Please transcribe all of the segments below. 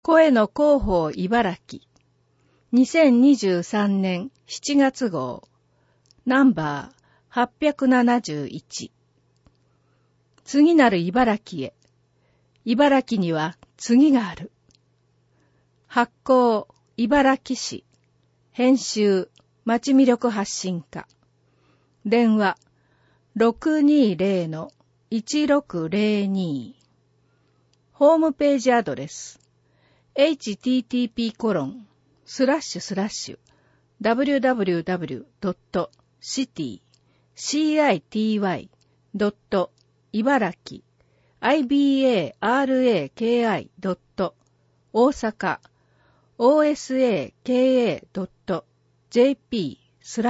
声の広報茨城2023年7月号ナンバー871次なる茨城へ。茨城には次がある。発行茨城市編集町魅力発信課電話 620-1602 ホームページアドレスhttp://www.city.ibaraki ibaraki.osaka.osaka.jp/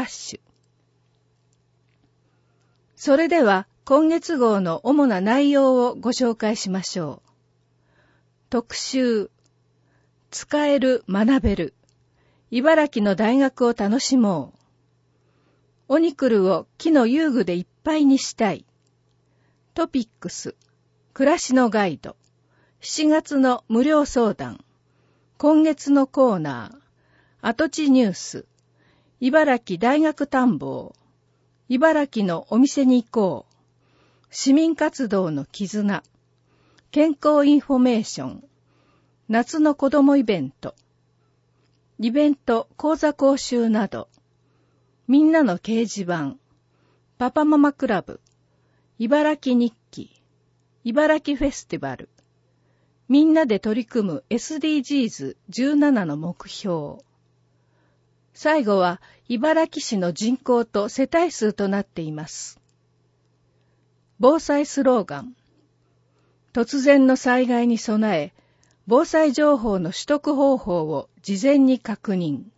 それでは今月号の主な内容をご紹介しましょう。特集使える学べる茨城の大学を楽しもう。オニクルを木の遊具でいっぱいにしたい。トピックス暮らしのガイド7月の無料相談今月のコーナー跡地ニュース茨城大学探訪茨城のお店に行こう市民活動の絆健康インフォメーション夏の子どもイベントイベント講座講習などみんなの掲示板パパママクラブ茨城日記茨城フェスティバルみんなで取り組む SDGs17 の目標最後は茨城市の人口と世帯数となっています。防災スローガン突然の災害に備え防災情報の取得方法を事前に確認